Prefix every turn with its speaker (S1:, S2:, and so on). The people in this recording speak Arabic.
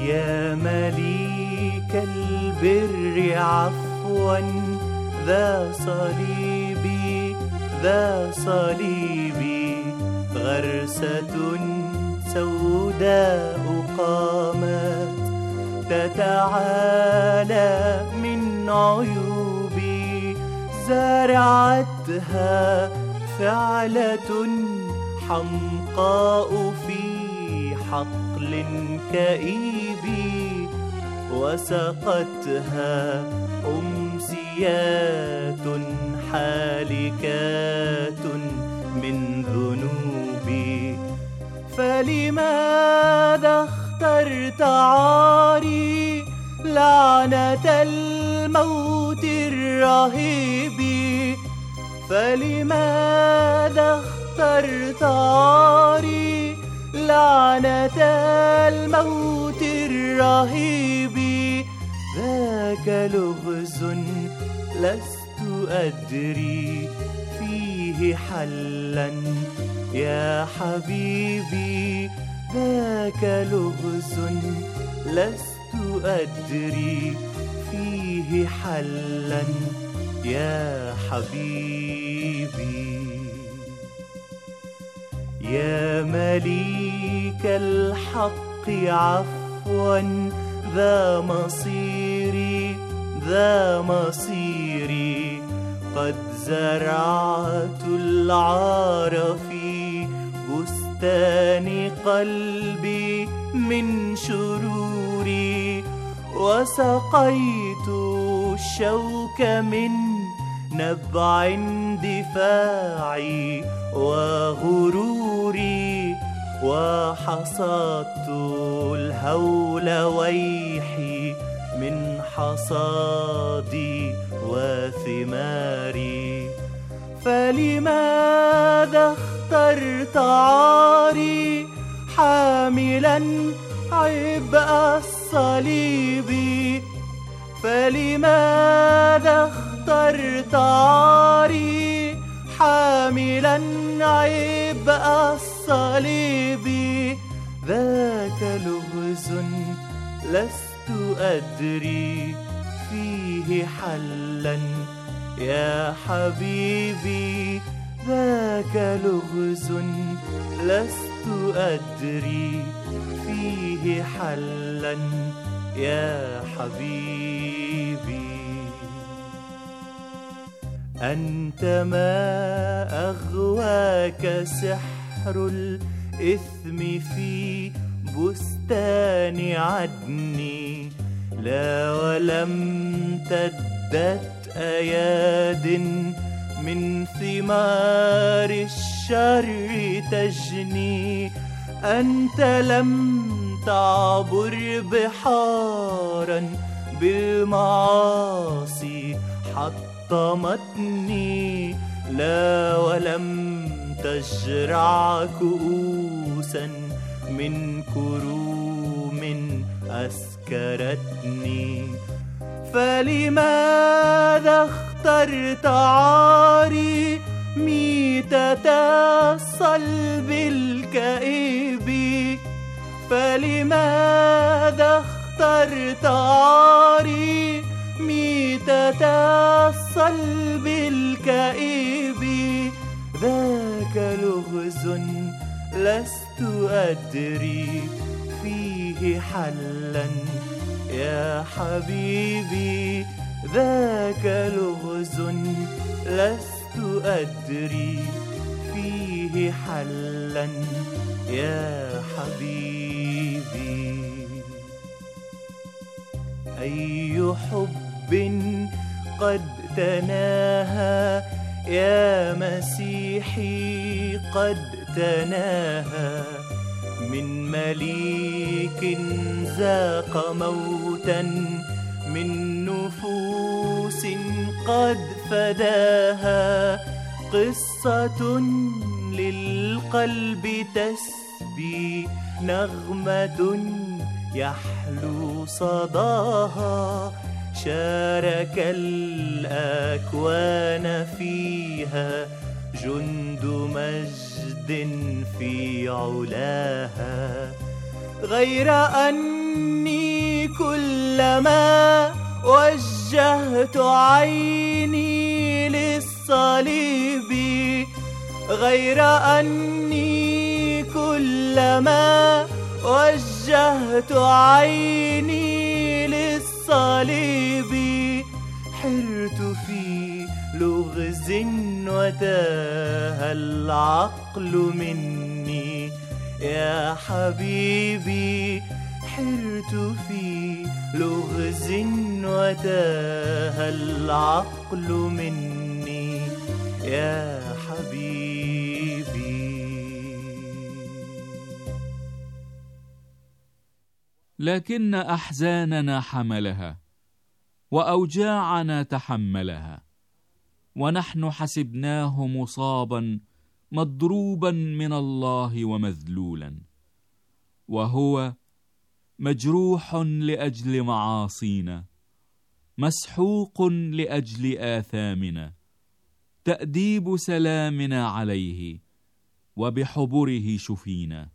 S1: يا مليك البر عفوا ذا صليبي ذا صليبي، غرسة سوداء قامت تتعالى من عيوبي، زرعتها فعلة حمقاء في حقل كئيب، وسقتها أمسيات حالكات من ذنوبي. فلماذا اخترت عاري لعنة الموت الرهيب؟ فلماذا اخترت عاري لعنة الموت الرهيب؟ ذاك لغز لست أدري فيه حلا يا حبيبي، ذاك لغز لست أدري فيه حلا يا حبيبي. يا مليك الحق عفوا ذا مصيري ذا مصيري، قد زرعت العار في بستان قلبي من شروري، وسقيت الشوك من نبع اندفاعي وغروري، وحصدت الهول ويحي من حصادي وثماري. فلماذا اخترت عاري حاملا عبء الصليب؟ فلماذا اخترت عاري حاملا عبء الصليب؟ ذاك لغز لست أدري فيه حلا يا حبيبي، ذاك لغز لست أدري فيه حلا يا حبيبي. أنت ما أغواك سحر الإثم في بستان عدني، لا ولم تدت أياد من ثمار الشر تجني. أنت لم تعبر بحارا بالمعاصي حطمتني، لا ولم تجرع كؤوسا من كروم أسكرتني. فلماذا اخترت عاري ميتة الصلب الكئيب؟ فلماذا اخترت عاري ميتة الصلب الكئيب؟ ذاك لغز لست أدري فيه حلا يا حبيبي، ذاك لغز لست أدري فيه حلا يا حبيبي. أي حب قد تناهى يا مسيحي قد تناهى، من مليك ذاق موتا من نفوس قد فداها. قصة للقلب تسبي نغمة يحلو صداها، شارك الأكوان فيها جند مجد في علاها. غير أني كلما وجهت عيني للصليب، غير أني كلما وجهت عيني للصليب حرت في لغز وتاه العقل مني. يا حبيبي حرت في لغز وتاه العقل مني يا حبيبي.
S2: لكن أحزاننا حملها وأوجاعنا تحملها، ونحن حسبناه مصابا مضروبا من الله ومذلولا، وهو مجروح لأجل معاصينا، مسحوق لأجل آثامنا. تأديب سلامنا عليه، وبحبره شفينا.